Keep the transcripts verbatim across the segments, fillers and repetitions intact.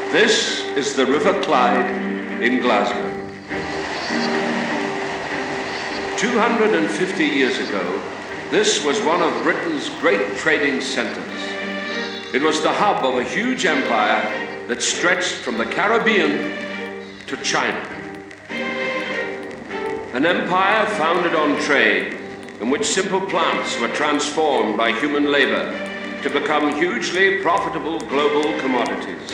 This is the River Clyde in Glasgow. two hundred fifty years ago, this was one of Britain's great trading centers. It was the hub of a huge empire that stretched from the Caribbean to China. An empire founded on trade, in which simple plants were transformed by human labor to become hugely profitable global commodities.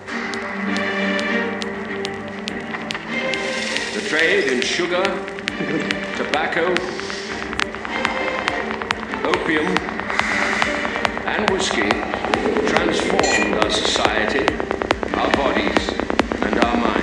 The trade in sugar, tobacco, opium, and whiskey transformed our society, our bodies, and our minds.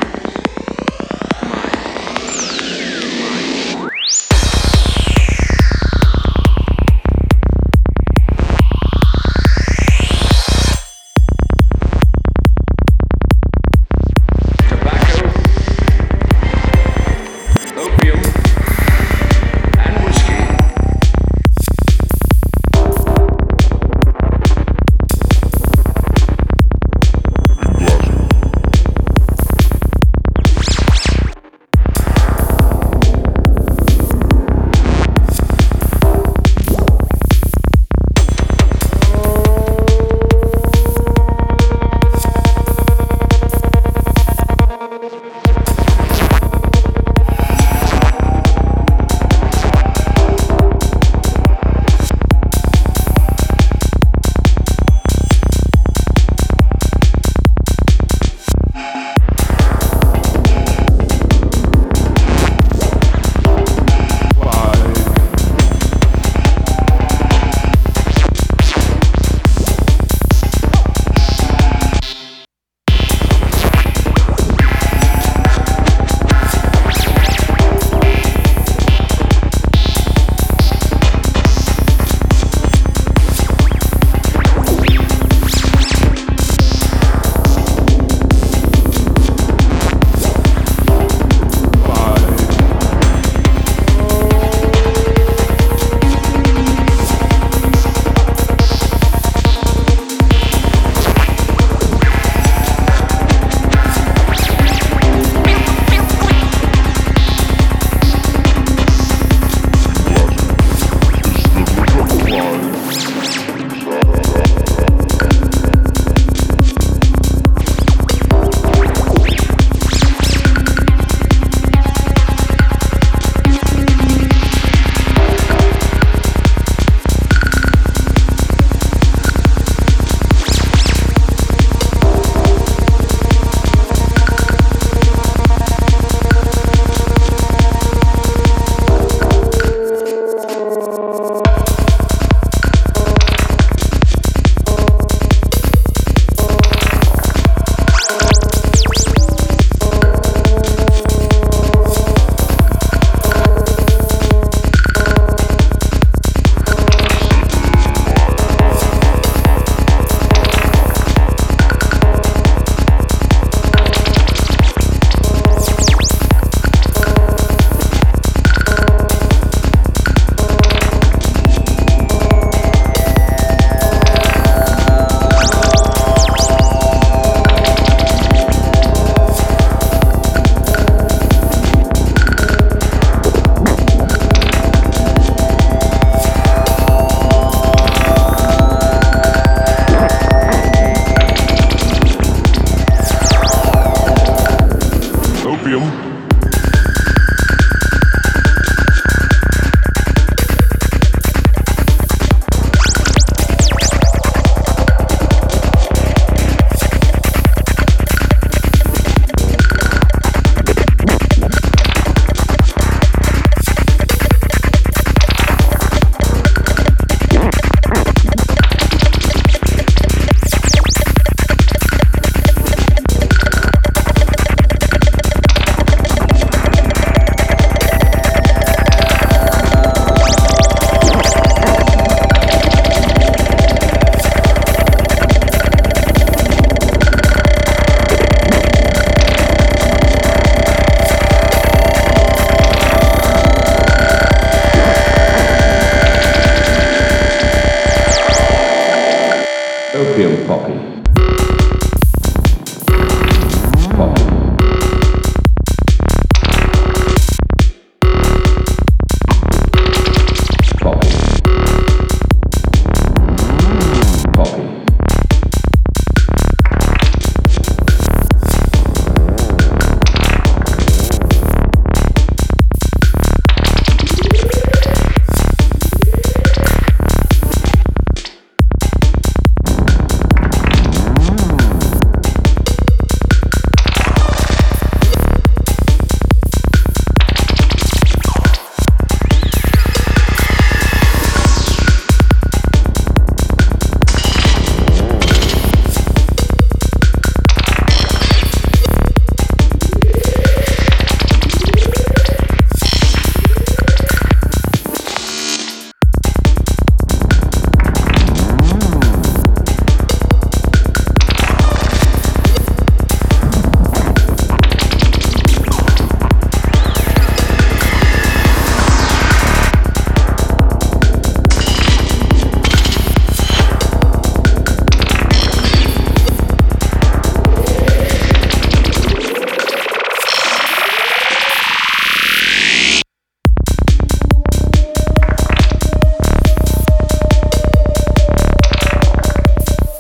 Opium Poppy.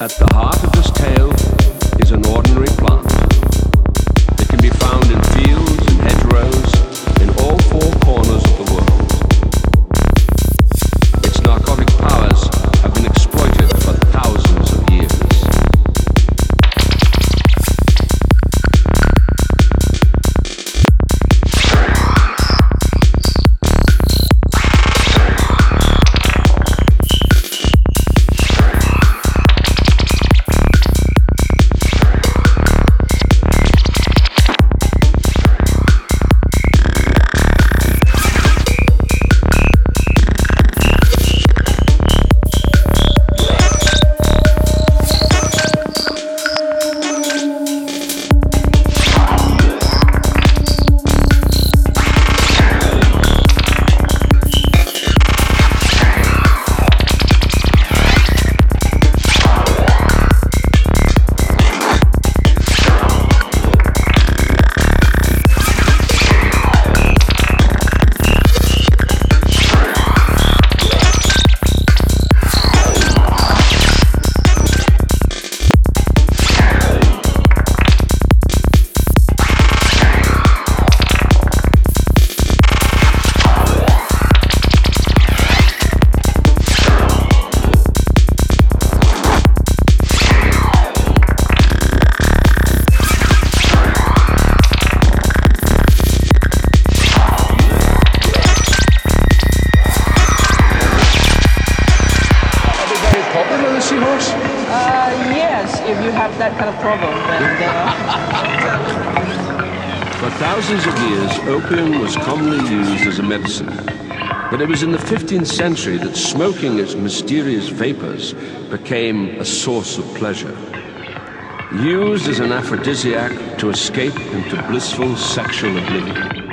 At the heart of this tale is an ordinary plant. It can be found in fields and hedgerows in all four corners of the world. Its narcotic powers have been exploited for thousands of years. Seahorse? Uh, yes, if you have that kind of problem, then. Uh... For thousands of years, opium was commonly used as a medicine. But it was in the fifteenth century that smoking its mysterious vapors became a source of pleasure. Used as an aphrodisiac to escape into blissful sexual oblivion.